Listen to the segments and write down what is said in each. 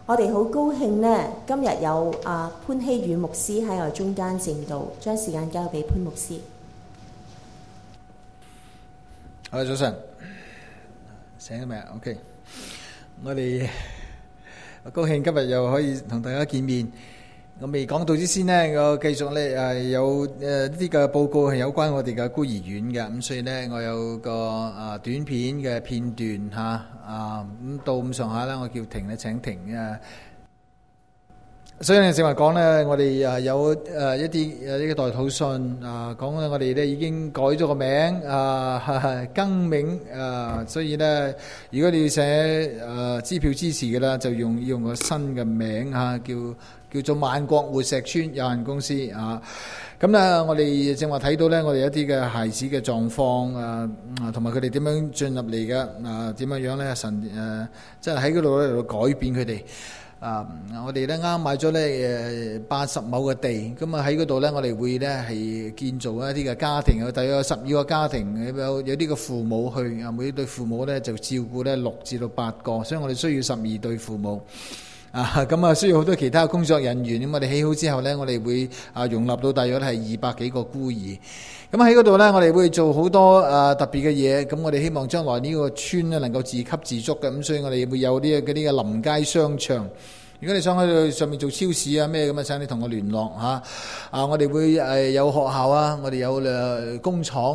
我哋好高興呢，今日有潘希宇牧師喺我中間證道，將時間交俾潘牧師。 好，早晨，醒咗未啊 ？OK， 我哋好高興今日又可以同大家見面。我未講到之先呢，我繼續咧有啲嘅報告係有關我哋嘅孤兒院嘅，咁所以呢，我有個短片嘅片段嚇咁到咁上下啦，我叫停咧請停啊。所以正話講呢，我哋有一啲呢個代禱信講咧，我哋咧已經改咗個名更名所以呢，如果你要寫支票支持嘅啦，就用個新嘅名叫做萬國活石村有限公司咁咧，我哋正話睇到咧，我哋一啲嘅孩子嘅狀況同埋佢哋點樣進入嚟嘅點樣樣咧，神即係喺嗰度咧嚟到改變佢哋。我哋咧啱買咗咧80畝嘅地，咁喺嗰度咧，我哋會咧係建造一啲嘅家庭，有大約12個家庭，有啲嘅父母去每對父母咧就照顧咧6至到8個，所以我哋需要12對父母。咁需要好多其他工作人員。咁我哋起好之後呢，我哋會容納到大約係200幾個孤兒。咁喺嗰度呢，我哋會做好多特別嘅嘢。咁我哋希望將來呢個村呢能夠自給自足嘅。咁所以我哋會有啲嗰啲嘅臨街商場。如果你想喺上面做超市咩咁請你同我聯絡我哋會有學校我哋有工廠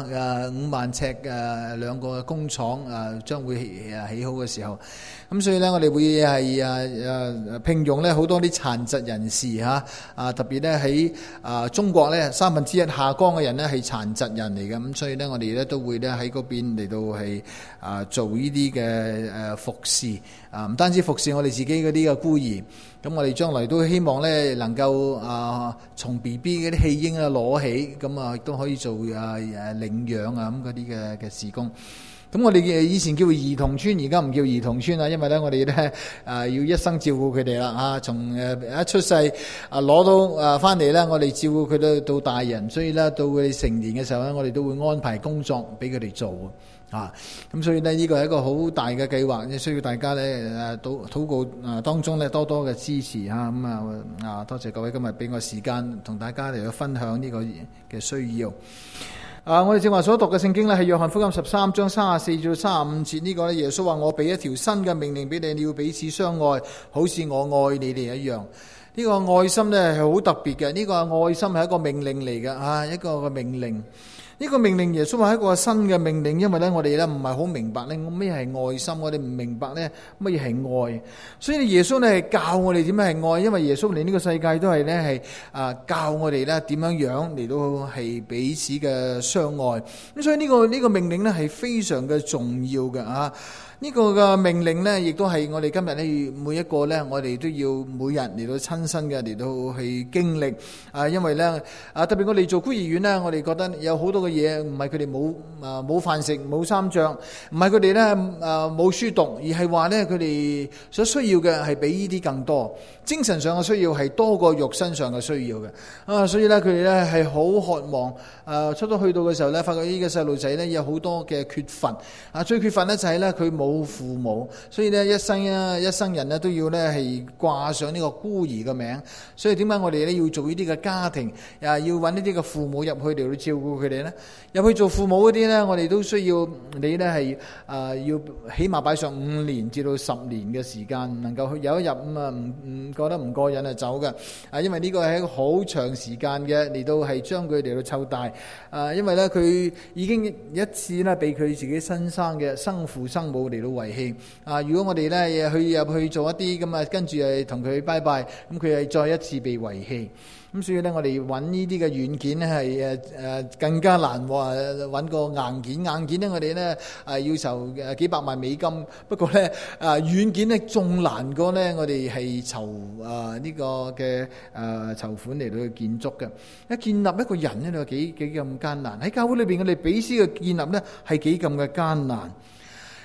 5萬尺2個工廠將會起好嘅時候。咁所以呢，我哋會係聘用咧好多啲殘疾人士特別咧喺中國咧1/3下崗嘅人咧係殘疾人嚟嘅。咁所以呢，我哋咧都會咧喺嗰邊嚟到係做呢啲嘅服侍唔單止服侍我哋自己嗰啲嘅孤兒，咁我哋將來都希望咧能夠從 BB 嗰啲棄嬰攞起，咁亦都可以做領養咁嗰啲嘅事工。咁我哋以前叫兒童村，而家唔叫兒童村因為咧我哋咧要一生照顧佢哋啦從一出世攞到翻嚟咧，我哋照顧佢到大人，所以咧到佢哋成年嘅時候咧，我哋都會安排工作俾佢哋做咁所以呢，呢個係一個好大嘅計劃，需要大家咧禱告當中咧多多嘅支持多謝各位今日俾我時間同大家嚟去分享呢個嘅需要。我哋正話所讀嘅聖經咧係約翰福音13章34至35節，呢個咧耶穌話：我俾一條新嘅命令俾你，你要彼此相愛，好似我愛你哋一樣。呢個愛心咧係好特別嘅，呢個愛心係一個命令嚟嘅一個嘅命令。呢個命令耶穌話係一個新嘅命令，因為咧我哋咧唔係好明白咧咩係愛心，我哋唔明白咧乜嘢係愛，所以耶穌咧係教我哋點樣係愛，因為耶穌嚟呢個世界都係咧係教我哋咧點樣樣嚟到係彼此嘅相愛。咁所以呢個命令咧係非常嘅重要嘅呢個嘅命令呢，亦都係我哋今日呢每一個呢，我哋都要每日嚟到親身嘅嚟到去經歷因為呢特別我哋做孤兒院呢，我哋覺得有好多嘅嘢唔係佢哋冇飯食冇衫着，唔係佢哋呢冇書讀，而係話呢佢哋所需要嘅係比呢啲更多，精神上嘅需要係多過肉身上嘅需要嘅所以呢，佢哋呢係好渴望出到去到嘅時候呢，發覺呢個細路仔呢有好多嘅缺乏最缺乏呢就係呢佢冇父母，所以呢一生人呢都要呢係掛上呢個孤兒嘅名。所以點解我哋呢要做呢啲嘅家庭要揾呢啲嘅父母入去嚟到照顧佢哋呢？入去做父母嗰啲呢，我哋都需要你呢係要起碼擺上5年至到10年嘅時間，能夠有一日唔覺得唔過癮就走嘅因為呢個係一個好長時間嘅嚟到係將佢嚟到湊大因為呢佢已經一次呢被佢自己親生嘅生父生母嚟到遺棄如果我哋咧入去做一啲咁跟住係同佢拜拜，咁佢係再一次被遺棄。咁所以咧，我哋揾呢啲嘅軟件咧係更加難揾個硬件。硬件咧，我哋咧要籌幾百萬美金。不過咧軟件咧仲難過咧，我哋係籌呢個嘅籌款嚟到去建築嘅。建立一個人咧，你話幾咁艱難？喺教會裏邊，我哋彼此嘅建立咧係幾咁嘅艱難。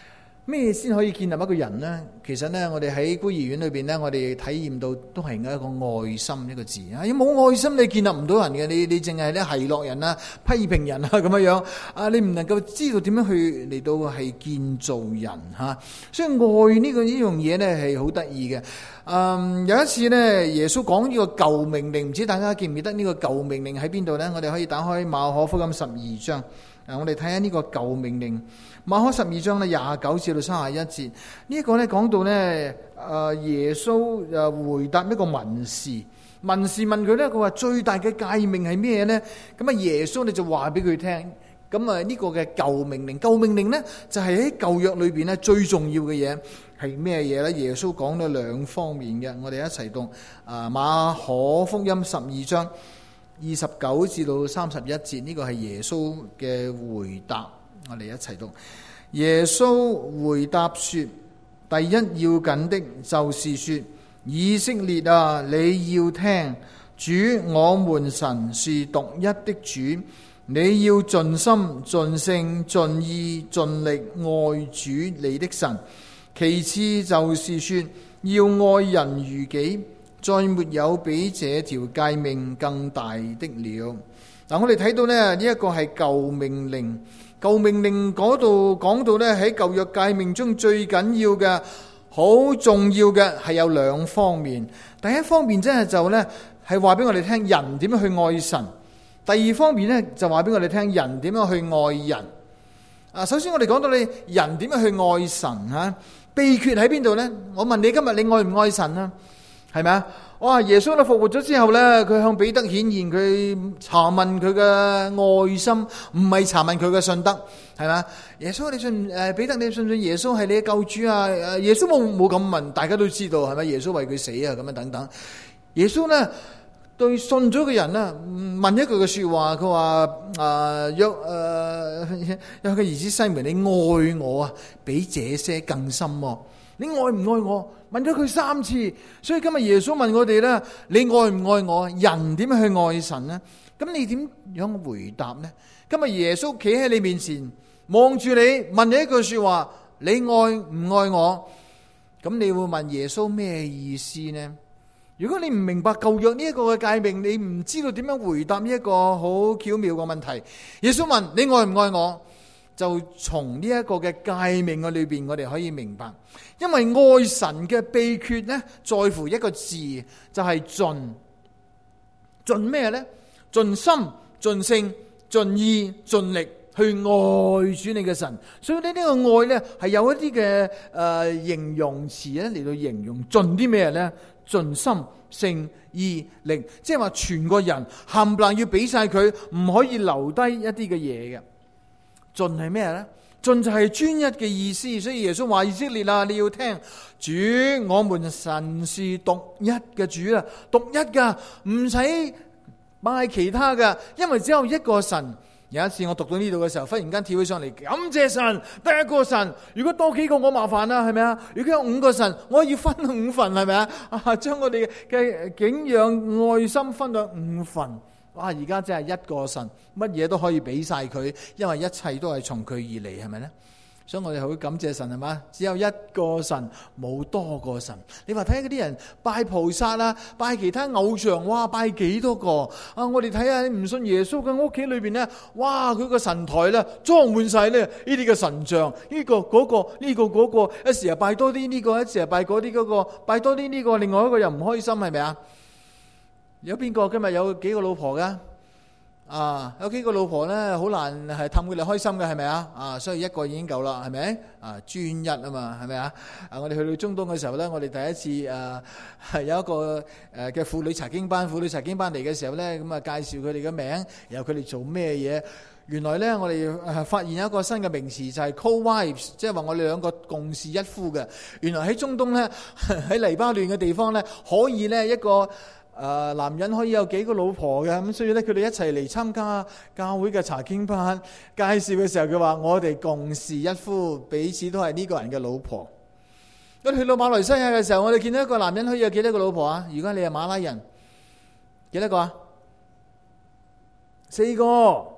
咩先可以建立一個人呢？其實呢，我哋喺孤兒院裏邊呢，我哋體驗到都係一個愛心一個字啊！冇愛心你建立唔到人嘅，你淨係咧奚落人啊、批評人啊咁樣樣啊，你唔能夠知道點樣去嚟到係建造人嚇。所以愛呢樣嘢呢係好得意嘅。有一次呢，耶穌講呢個舊命令，唔知大家記唔記得呢個舊命令喺邊度呢？我哋可以打開馬可福音12章。我哋睇下呢個舊命令，馬可12章咧29至到31節，呢一個咧講到咧，耶穌回答一個文士問佢咧，佢話最大嘅誡命係咩咧？咁啊，耶穌你就話俾佢聽，咁啊呢個嘅舊命令咧就係喺舊約裏邊咧最重要嘅嘢係咩嘢咧？耶穌講咗兩方面嘅，我哋一齊讀馬可福音12章。29至到31節，呢個係耶穌嘅回答，我哋一齊讀。耶穌回答說：第一要緊的就是說，以色列啊，你要聽，主我們神是獨一的主，你要盡心、盡性、盡意、盡力愛主你的神。其次就是說，要愛人如己。再沒有比這條誡命更大的了。嗱，我哋睇到呢一個係舊命令。舊命令嗰度講到呢，喺舊約誡命中最緊要嘅、好重要嘅係有兩方面。第一方面真係就呢係話俾我哋聽人點樣去愛神。第二方面呢就話俾我哋聽人點樣去愛人。首先我哋講到你人點樣去愛神吓，秘訣喺邊度呢？我問你今日你愛唔愛神啊？係咪啊？哇！耶穌咧復活咗之後咧，佢向彼得顯現，佢查問佢嘅愛心，唔係查問佢嘅信德，係咪啊？耶穌你信彼得你信唔信耶穌係你嘅救主啊？耶穌冇咁問，大家都知道係咪？耶穌為佢死啊，咁樣等等。耶穌咧對信咗嘅人咧問一句嘅說話，佢話約佢兒子西門，你愛我啊，比這些更深喎。你愛唔愛我？問咗佢3次，所以今日耶穌問我哋咧，你愛唔愛我？人點樣去愛神呢？咁你點樣回答呢？今日耶穌企喺你面前，望住你，問你一句說話，你愛唔愛我？咁你會問耶穌咩意思呢？如果你唔明白舊約呢一個嘅誡命，你唔知道點樣回答呢一個好巧妙嘅問題。耶穌問你愛唔愛我？就從呢一個嘅誡命嘅裏邊，我哋可以明白，因為愛神嘅秘訣呢，在乎一個字，就係盡。盡咩呢？盡心、盡性、盡意、盡力去愛主你嘅神。所以呢個愛呢，係有一啲嘅形容詞咧嚟到形容盡啲咩呢？盡心、性、意、力，即係話全個人冚唪唥要俾晒佢，唔可以留低一啲嘅嘢嘅。盡係咩呢？盡就係專一嘅意思，所以耶穌話以色列啊，你要聽，主我們神是獨一嘅主啊，獨一噶，唔使拜其他噶，因為只有一個神。有一次我讀到呢度嘅時候，忽然間跳起上嚟，感謝神，得一個神。如果多幾個我麻煩啦，係咪啊？如果有5個神，我要分5份，係咪啊？將我哋嘅景仰愛心分到5份。哇！而家真係一個神，乜嘢都可以俾晒佢，因為一切都係從佢而嚟，係咪呢？所以我哋好感謝神，係嘛？只有一個神，冇多個神。你話睇下嗰啲人拜菩薩啦，拜其他偶像，哇，拜幾多個啊？我哋睇下唔信耶穌嘅屋企裏邊呢，哇，佢個神台咧裝滿晒呢啲嘅神像，呢個嗰個呢個嗰個，一時又拜多啲呢個，一時又拜嗰啲嗰個，拜多啲呢個，另外一個又唔開心，係咪啊？有邊個今日有幾個老婆噶？有幾個老婆咧，好難係氹佢哋開心嘅，係咪啊？所以一個已經夠啦，係咪？專一啊嘛，係咪啊？我哋去到中東嘅時候咧，我哋第一次係有一個嘅婦女查經班嚟嘅時候咧，咁啊介紹佢哋嘅名，然後佢哋做咩嘢？原來咧，我哋發現有一個新嘅名詞，就係 co-wives， 即係話我哋兩個共侍一夫嘅。原來喺中東咧，喺黎巴嫩嘅地方咧，可以咧一個男人可以有幾個老婆嘅，咁所以咧佢哋一齊嚟參加教會嘅查經班。介紹嘅時候佢話我哋共侍一夫，彼此都係呢個人嘅老婆。咁去到馬來西亞嘅時候，我哋見到一個男人可以有幾多個老婆啊？如果你係馬拉人，幾多個啊？4個。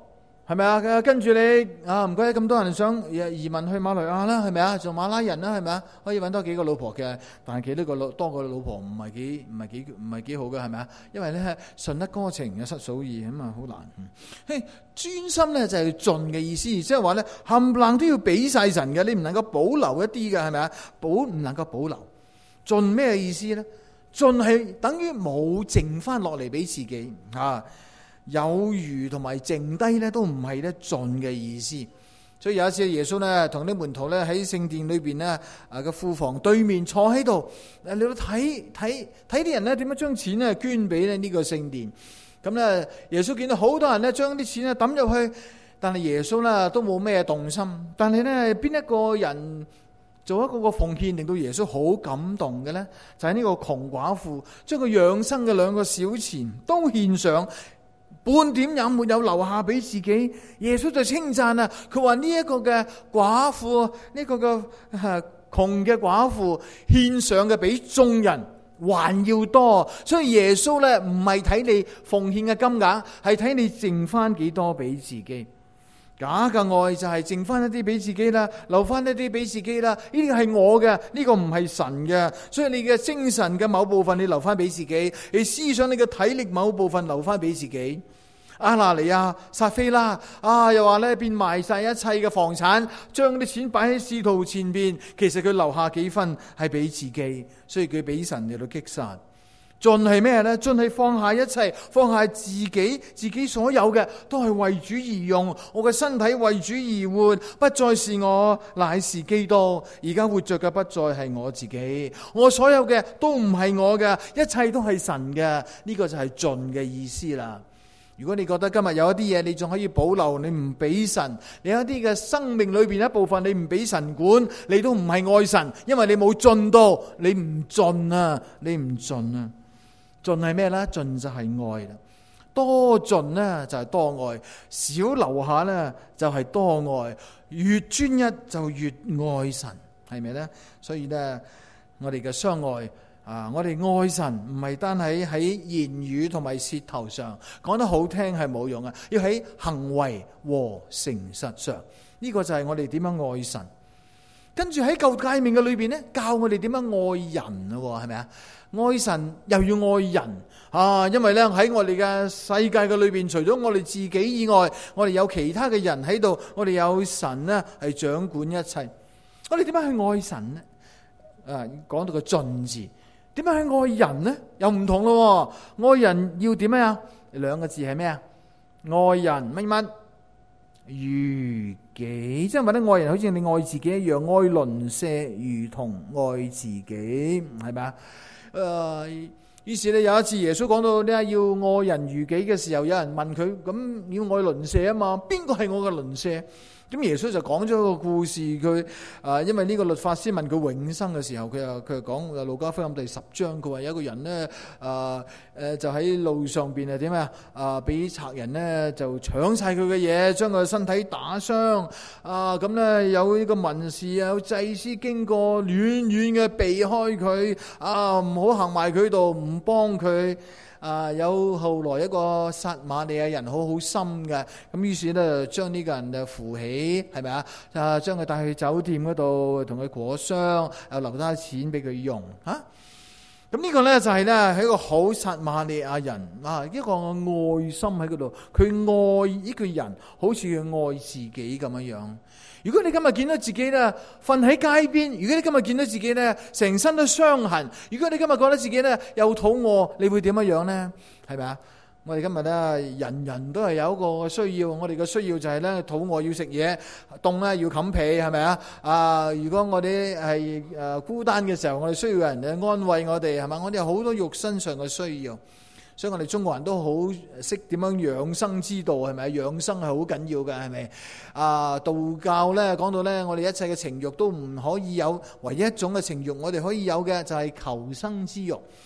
係咪啊？跟住你唔怪得咁多人想移民去馬來亞啦，係咪啊？做馬拉人啦，係咪啊？可以揾多幾個老婆嘅，但係幾多個多個老婆唔係幾好嘅，係咪啊？因為咧順得哥情又失嫂意咁啊，好難。專心咧就係盡嘅意思，即係話咧冚唪唥都要俾晒神嘅，你唔能夠保留一啲嘅，係咪啊？唔能夠保留。盡咩意思咧？盡係等於冇剩翻落嚟俾自己啊。有餘同埋剩低咧，都唔係咧盡嘅意思。所以有一次耶穌咧同啲門徒咧喺聖殿裏邊咧嘅庫房對面坐喺度，你都睇啲人咧點樣將錢咧捐俾咧呢個聖殿。咁咧耶穌見到好多人咧將啲錢咧抌入去，但係耶穌咧都冇咩動心。但係咧邊一個人做一個奉獻令到耶穌好感動嘅咧？就係呢個窮寡婦將佢養生嘅2個小錢都獻上，半點也沒有留下俾自己。耶穌就稱讚啊，佢話呢一個嘅寡婦，呢個嘅窮嘅寡婦獻上嘅比眾人還要多。所以耶穌咧唔係睇你奉獻嘅金額，係睇你剩翻幾多俾自己。假嘅愛就係剩翻一啲俾自己啦，留翻一啲俾自己啦。呢個係我嘅，呢個唔係神嘅。所以你嘅精神嘅某部分你留翻俾自己，你思想你嘅體力某部分留翻俾自己。阿拿尼亞、撒非拉又話咧變賣晒一切嘅房產，將啲錢擺喺使徒前邊。其實佢留下幾分係俾自己，所以佢俾神嚟到擊殺。盡係咩呢？盡係放下一切，放下自己所有嘅，都係為主而用。我嘅身體為主而活，不再是我，乃是基督。而家活着嘅不再係我自己，我所有嘅都唔係我嘅，一切都係神嘅。呢個就係盡嘅意思啦。如果你覺得今日有一啲嘢你仲可以保留，你唔俾神，你有一啲嘅生命裏邊一部分你唔俾神管，你都唔係愛神，因為你冇盡到，你唔盡啊，你唔盡啊。盡係咩呢？盡就係愛啦。多盡呢就係多愛，少留下呢就係多愛。越專一就越愛神，係咪呢？所以呢，我哋嘅相愛我哋愛神唔係單喺言語同埋舌頭上講得好聽係冇用啊，要喺行為和誠實上。呢個就係我哋點樣愛神。跟住喺舊誡命嘅裏邊呢，教我哋點樣愛人咯，係咪啊？愛神又要愛人因為咧喺我哋嘅世界嘅裏邊，除咗我哋自己以外，我哋有其他嘅人喺度，我哋有神呢係掌管一切。我哋點樣去愛神呢？講到個盡字，點樣去愛人呢？又唔同咯。愛人要點啊？2個字係咩啊？愛人乜乜如己，即係話咧，愛人好似你愛自己一樣，愛鄰舍如同愛自己，係咪啊？於是咧有一次耶穌講到咧要愛人如己嘅時候，有人問佢：咁要愛鄰舍啊嘛？邊個係我嘅鄰舍？咁耶穌就講咗個故事，佢因為呢個律法師問佢永生嘅時候，佢又講路加福音第10章，佢話有一個人咧就喺路上邊點俾賊人咧就搶晒佢嘅嘢，將佢身體打傷咁咧有呢個文士有祭司經過，遠遠嘅避開佢唔好行埋佢度，唔幫佢。有後來一個撒瑪利亞人好好心嘅，咁於是咧將呢個人就扶起，係咪啊？將佢帶去酒店嗰度，同佢裹傷，又留低錢俾佢用咁呢個咧就係咧係一個好撒瑪利亞人一個愛心喺嗰度，佢愛呢個人好似佢愛自己咁樣樣。如果你今日見到自己咧瞓喺街邊，如果你今日見到自己咧成身都傷痕，如果你今日覺得自己咧又肚餓，你會點樣呢？係咪啊？我哋今日咧人人都係有一個需要，我哋嘅需要就係咧肚餓要食嘢，凍咧要冚被，係咪啊？如果我哋係孤單嘅時候，我哋需要人嚟安慰我哋，係咪？我哋有好多肉身上嘅需要。所以我哋中國人都好識點樣養生之道，係咪？養生係好緊要嘅，係咪？道教咧講到咧，我哋一切嘅情慾都唔可以有，唯一一種嘅情慾我哋可以有嘅就係求生之慾。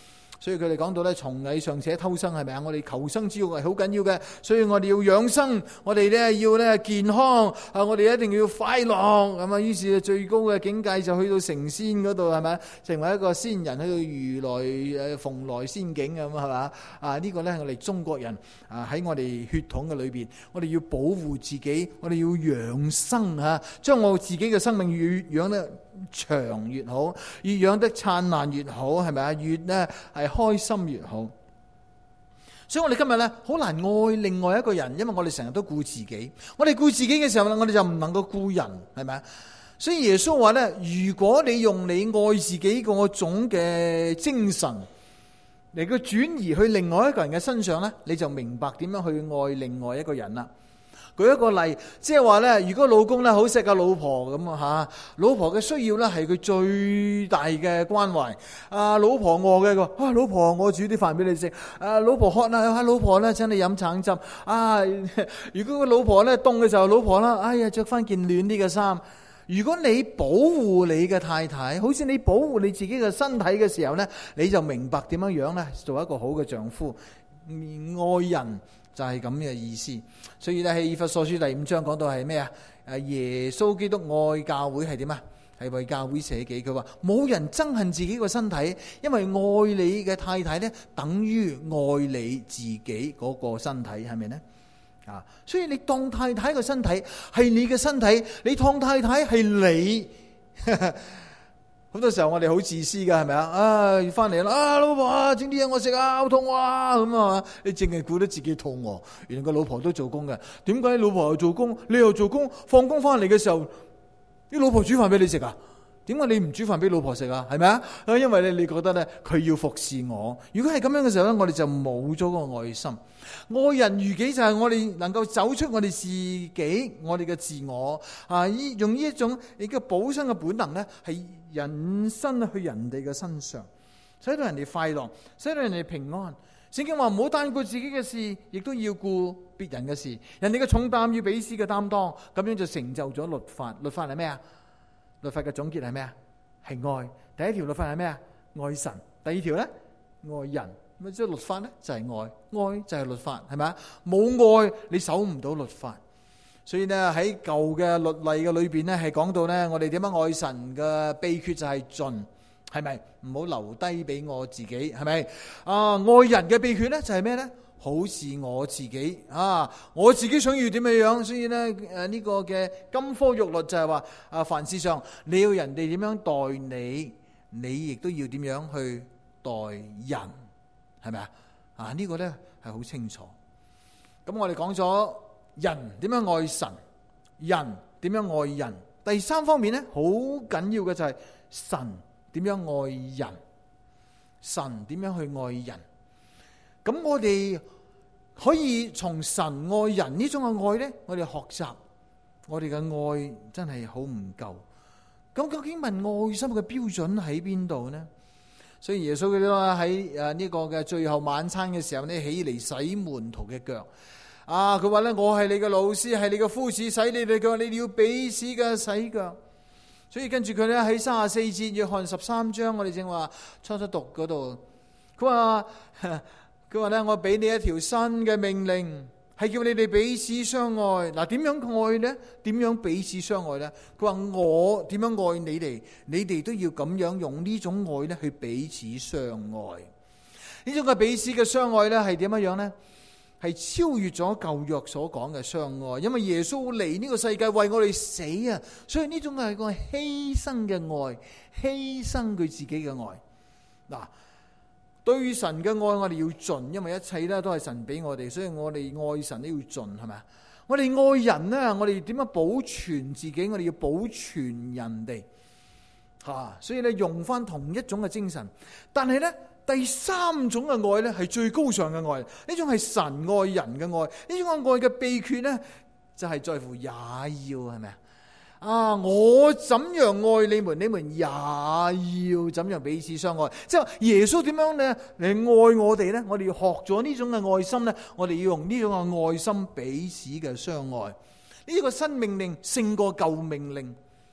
所以佢哋講到咧，蟲蟻尚且偷生，係咪啊？我哋求生之欲係好緊要嘅，所以我哋要養生，我哋咧要咧健康啊，我哋一定要快樂咁啊。於是最高嘅境界就去到成仙嗰度，係咪？成為一個仙人，去到如來蓬萊仙境咁，係嘛？啊，呢個咧我哋中國人啊，喺我哋血統嘅裏邊，我哋要保護自己，我哋要養生嚇，將我自己嘅生命越養得長越好，越養得燦爛越好，係咪啊？越咧係開心越好。所以我哋今日咧好難愛另外一個人，因為我哋成日都顧自己。我哋顧自己嘅時候咧，我哋就唔能夠顧人，係咪啊？所以耶穌話咧，如果你用你愛自己嗰種嘅精神嚟到轉移去另外一個人嘅身上咧，你就明白點樣去愛另外一個人啦。舉一個例，即係話咧，如果老公咧好錫個老婆咁啊嚇，老婆嘅需要咧係佢最大嘅關懷。啊，老婆餓嘅個，老婆我煮啲飯俾你食。啊，老婆渴啦，老婆咧請你飲橙汁。啊，如果個老婆咧凍嘅時候，老婆啦，哎呀着翻件暖啲嘅衫。如果你保護你嘅太太，好似你保護你自己嘅身體嘅時候咧，你就明白點樣樣咧做一個好嘅丈夫，愛人。就係咁嘅意思，所以咧喺以弗所書第5章講到係咩啊？耶穌基督愛教會係點啊？係為教會捨己。佢話冇人憎恨自己個身體，因為愛你嘅太太咧，等於愛你自己嗰個身體，係咪呢？啊，所以你當太太個身體係你嘅身體，你當太太係你。好多時候我哋好自私噶，係咪啊？翻嚟啦，老婆啊，整啲嘢我食啊，好肚餓啊，咁啊，你淨係顧得自己肚餓，原來個老婆都做工嘅。點解老婆又做工，你又做工？放工翻嚟嘅時候，啲老婆煮飯俾你食啊？點解你唔煮飯俾老婆食啊？係咪啊？因為你覺得咧，佢要服侍我。如果係咁樣嘅時候咧，我哋就冇咗個愛心。愛人如己就係我哋能夠走出我哋自己，我哋嘅自我啊，用呢一種你嘅保身嘅本能咧，係引申去人哋嘅身上，使到人哋快樂，使到人哋平安。聖經話唔好單顧自己嘅事，亦都要顧別人嘅事。人哋嘅重擔要彼此嘅擔當，咁樣就成就咗律法。律法係咩啊？律法嘅總結係咩啊？係愛。第一條律法係咩啊？愛神。第二條咧，愛人。咁即係律法咧，就係愛，愛就係律法，係咪啊？冇愛你守唔到律法。所以呢，喺舊嘅律例嘅裏邊呢，係講到呢，我哋點樣愛神嘅秘訣就係盡，係咪？唔好留低俾我自己，係咪？啊，愛人嘅秘訣呢就係咩呢？好似我自己啊，我自己想要點樣樣，所以呢，呢個嘅金科玉律就係話啊，凡事上你要人哋點樣待你，你亦都要點樣去待人，係咪啊？啊，呢個呢係好清楚。咁我哋講咗人點樣愛神，人點樣愛人。第三方面呢，好緊要嘅就係神點樣愛人，神點樣去愛人。咁我哋可以從神愛人呢種嘅愛呢，我哋學習，我哋嘅愛真係好唔夠。咁究竟問愛心嘅標準喺邊度呢？所以耶穌佢喺呢個嘅最後晚餐嘅時候呢，起嚟洗門徒嘅腳。啊，佢話咧，我係你嘅老師，係你嘅夫子，洗你哋腳，你哋要彼此嘅洗腳。所以跟住佢咧喺34節，約翰13章，我哋正話初讀嗰度，佢話咧，我俾你一條新嘅命令，係叫你哋彼此相愛。嗱，點樣愛呢？點樣彼此相愛呢？佢話我點樣愛你哋，你哋都要咁樣用呢種愛咧去彼此相愛。呢種嘅彼此嘅相愛咧係點樣呢？係超越咗舊約所講嘅相愛，因為耶穌嚟呢個世界為我哋死啊，所以呢種係個犧牲嘅愛，犧牲佢自己嘅愛。嗱，對神嘅愛我哋要盡，因為一切咧都係神俾我哋，所以我哋愛神都要盡，係咪？我哋愛人呢，我哋點樣保存自己？我哋要保存人哋，所以咧用翻同一種嘅精神，但係咧。第三種嘅愛咧係最高尚嘅愛，呢種係神愛人嘅愛，呢種愛嘅秘訣咧就係在乎也要，係咪啊？我怎樣愛你們，你們也要怎樣彼此相愛。即係耶穌點樣咧嚟愛我哋咧？我哋要學咗呢種嘅愛心咧，我哋要用呢種嘅愛心彼此嘅相愛。呢個新命令勝過舊命令。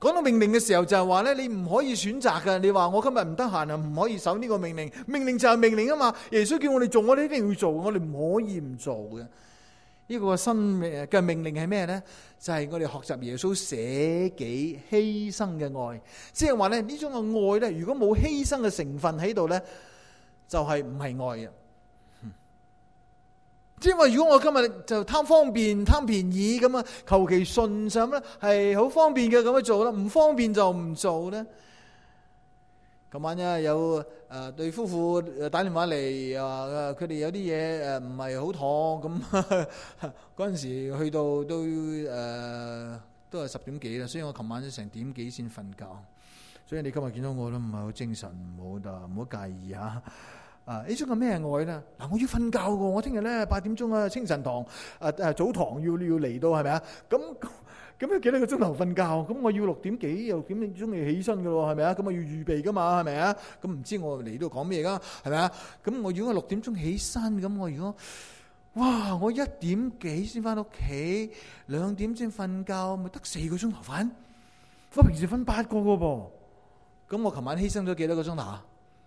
講到命令嘅時候就係話咧，你唔可以選擇嘅。你話我今日唔得閒啊，唔可以守呢個命令。命令就係命令啊嘛。耶穌叫我哋做，我哋一定要做，我哋唔可以唔做嘅。呢個新嘅命令係咩呢？就係我哋學習耶穌捨己犧牲嘅愛。即係話咧，呢種嘅愛咧，如果冇犧牲嘅成分喺度咧，就係唔係愛嘅。即係話，如果我今日就貪方便、貪便宜咁啊，求其順手咧，係好方便嘅咁樣做啦，唔方便就唔做咧。琴晚有對夫婦打電話嚟，話佢哋有啲嘢唔係好妥咁。嗰陣時去到都係10點幾啦，所以我琴晚都成點幾先瞓覺。所以你今日見到我都唔係好精神，唔好介意嚇。呢種係咩愛咧？嗱，我要瞓覺嘅，我聽日咧8點鐘啊，清晨堂早堂要嚟到，係咪啊？咁要幾多個鐘頭瞓覺？咁我要6點幾又點鐘要起身嘅咯，係咪啊？咁我要預備噶嘛，係咪啊？咁唔知我嚟到講咩噶，係咪啊？咁我如果6點鐘起身，咁我如果我1點幾先翻屋企，2點先瞓覺，咪得4個鐘頭瞓？我平時瞓8個嘅噃，咁我琴晚犧牲咗幾多個鐘頭啊？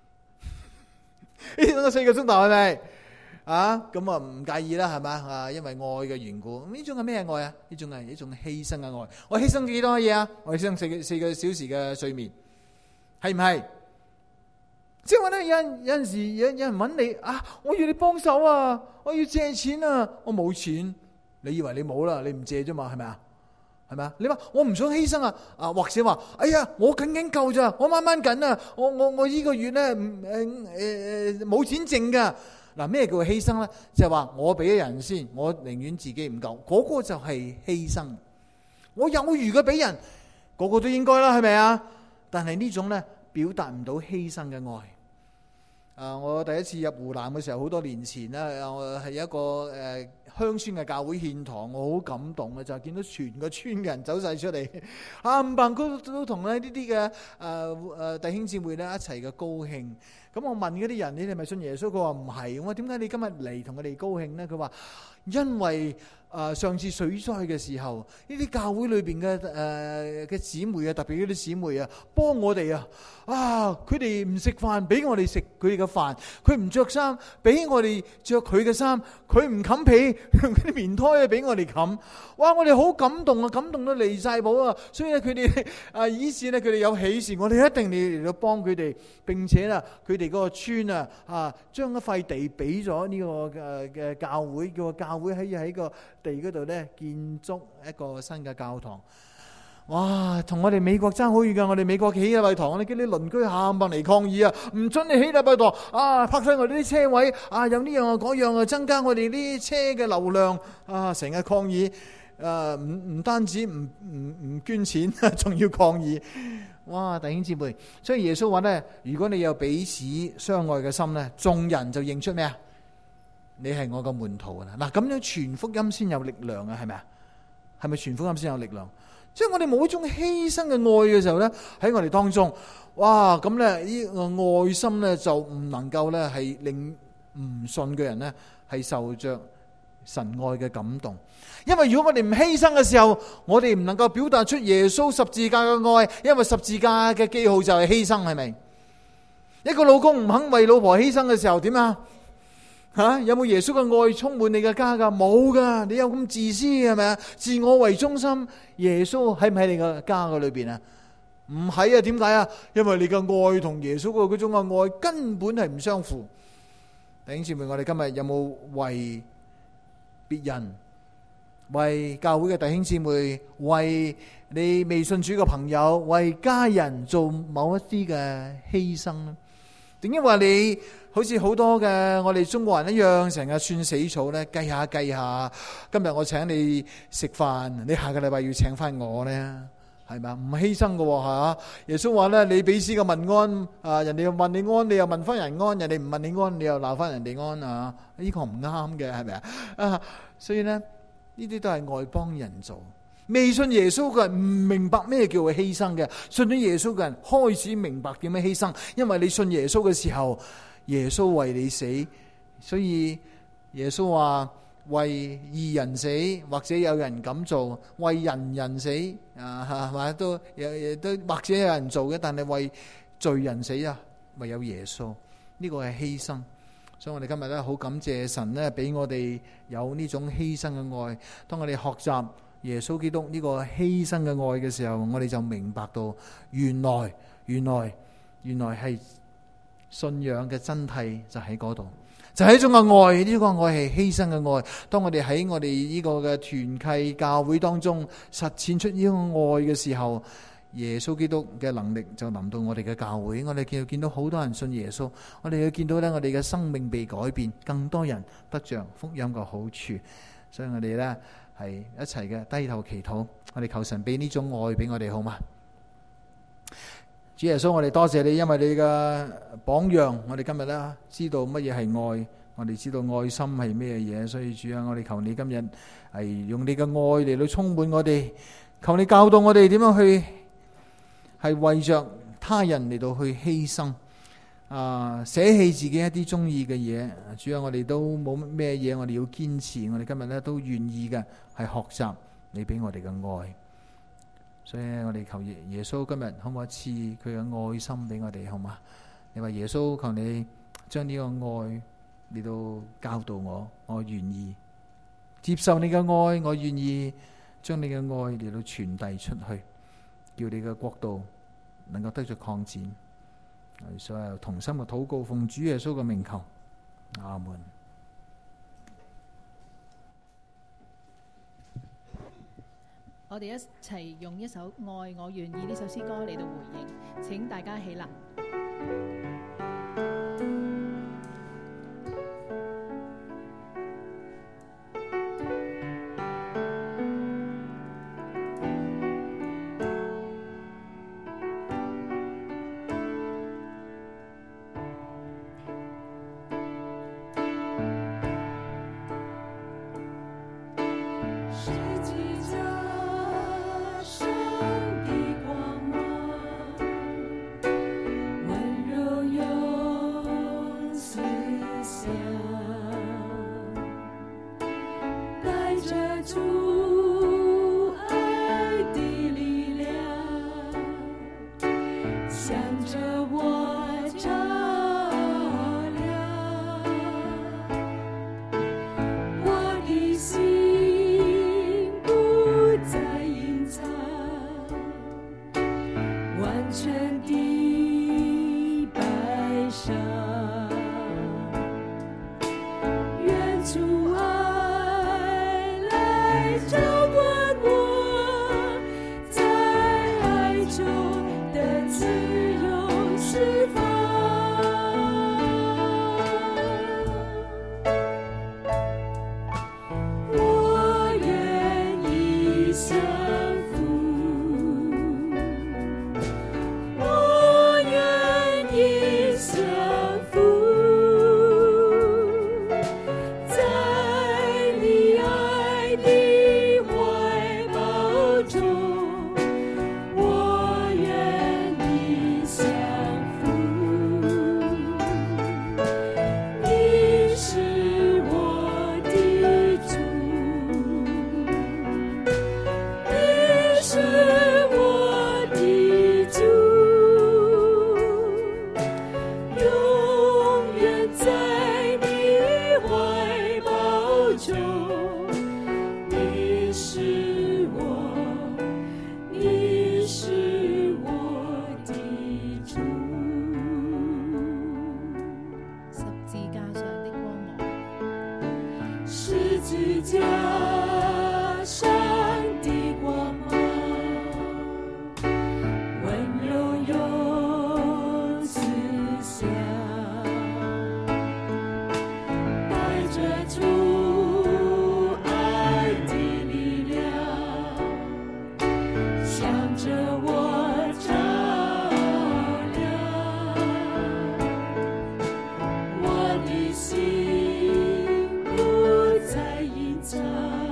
犧牲咗4個鐘頭係咪？咁啊唔介意啦，係咪？因為愛嘅緣故。咁呢種係咩愛啊？呢種係一種犧牲嘅愛。我犧牲幾多嘢啊？我犧牲4個小時嘅睡眠，係唔係？即係話咧，有陣時有人揾你我要你幫手啊，我要借錢啊，我冇錢。你以為你冇啦？你唔借啫嘛，係咪啊？係咪啊？你話我唔想犧牲啊？或者話哎呀，我緊夠咋，我掹緊啊，我呢個月咧冇錢剩噶。嗱，咩叫犧牲咧？就係話我俾咗人先，我寧願自己唔夠，嗰個就係犧牲。我有餘嘅俾人，個個都應該啦，係咪啊？但係呢種咧表達唔到犧牲嘅愛。我第一次入湖南嘅時候，好多年前啦，我係一個鄉村嘅教會獻堂，我好感動嘅就係見到全個村嘅人走晒出嚟，冚唪唥都同呢啲嘅弟兄姊妹咧一齊嘅高興。咁我問嗰啲人：你哋係咪信耶穌？佢話唔係。我話點解你今日嚟同佢哋高興呢？佢話因為上次水災嘅時候，呢啲教會裏邊嘅姊妹啊，特別嗰啲姊妹啊，幫我哋佢哋唔食飯，俾我哋食佢哋嘅飯；佢唔着衫，俾我哋着佢嘅衫；佢唔冚被，用啲棉胎俾我哋冚。哇！我哋好感動啊，感動到離晒譜啊！所以咧，佢哋以前咧，佢哋有喜事，我哋一定嚟到幫佢哋，並且啦，佢哋嗰個村將一塊地俾咗呢個嘅教會，叫個教會喺個地嗰度咧建築一個新嘅教堂。哇！同我哋美國爭好遠噶，我哋美國起禮拜堂，你見啲鄰居冚唪唥嚟抗議啊，唔准你起禮拜堂拍晒我哋啲車位有呢樣嗰樣增加我哋啲車嘅流量成日抗議唔單止唔捐錢，仲要抗議。哇！弟兄姊妹，所以耶穌話咧，如果你有彼此相愛嘅心咧，眾人就認出咩啊？你係我個門徒啦。嗱，咁樣傳福音先有力量啊，係咪啊？係咪傳福音先有力量？即係我哋冇一種犧牲嘅愛嘅時候咧，喺我哋當中，哇！咁咧呢個愛心咧就唔能夠咧係令唔信嘅人咧係受着神愛嘅感動。因為如果我哋唔犧牲嘅時候，我哋唔能夠表達出耶穌十字架嘅愛，因為十字架嘅記號就係犧牲，係咪？一個老公唔肯為老婆犧牲嘅時候點啊？有冇耶穌嘅愛充滿你嘅家噶？冇噶，你有咁自私係咪啊？自我為中心，耶穌喺唔喺你嘅家嘅裏邊啊？唔係啊？點解啊？因為你嘅愛同耶穌嘅嗰種嘅愛根本係唔相符。弟兄姊妹，我哋今日有冇為別人、為教會嘅弟兄姊妹、為你未信主嘅朋友、為家人做某一啲嘅犧牲呢？點解話你好似好多嘅我哋中國人一樣，成日算死草呢？計下，今日我請你食飯，你下個禮拜要請翻我呢？係咪？唔犧牲嘅吓。耶穌話呢，你彼此嘅問安人哋又問你安，你又問翻人安；人哋唔問你安，你又鬧翻人哋安啊！呢個唔啱嘅，係咪啊？所以呢，呢啲都係外邦人做。未信耶穌嘅人唔明白咩叫犧牲嘅，信咗耶穌嘅人開始明白點樣犧牲。因為你信耶穌嘅時候，耶穌為你死，所以耶穌話為義人死，或者有人咁做，為人死係嘛，都或者有人做嘅，但係為罪人死啊，唯有耶穌，呢個係犧牲。所以我哋今日咧好感謝神咧，俾我哋有呢種犧牲嘅愛。當我哋學習耶穌基督呢個犧牲嘅愛嘅時候，我哋就明白到原來係信仰嘅真諦就喺嗰度，就係一種嘅愛。呢個愛係犧牲嘅愛。當我哋喺我哋呢個嘅團契教會當中實踐出呢個愛嘅時候，耶穌基督嘅能力就臨到我哋嘅教會。我哋見到好多人信耶穌，我哋要見到咧，我哋嘅生命被改變，更多人得着福音嘅好處。所以我哋咧係一齊嘅低頭祈禱，我哋求神俾呢種愛俾我哋，好嗎？主耶穌，我哋多謝你，因為你嘅榜樣，我哋今日咧知道乜嘢係愛，我哋知道愛心係咩嘢。所以主啊，我哋求你今日係用你嘅愛嚟到充滿我哋，求你教導我哋點樣去係為着他人嚟到去犧牲，捨棄自己一啲中意嘅嘢。主啊，我哋都冇咩嘢，我哋要堅持。我哋今日咧都願意嘅係學習你俾我哋嘅愛。所以我哋求耶穌今日可唔可以賜佢嘅愛心俾我哋，好嘛？你話耶穌，求你將呢個愛嚟到教導我願意接受你嘅愛，我願意將你嘅愛嚟到傳遞出去，叫你嘅國度能夠得着擴展。所有同心嘅禱告，奉主耶穌嘅名求，阿門。 我哋一齊用一首《愛我願意》呢首詩歌嚟到回應，請大家起立。 心不再隐藏。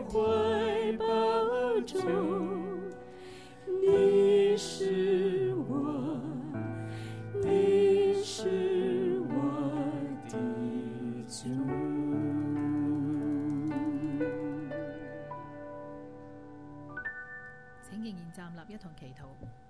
怀抱中，你是我，你是我的主。 請仍然站立，一同祈禱。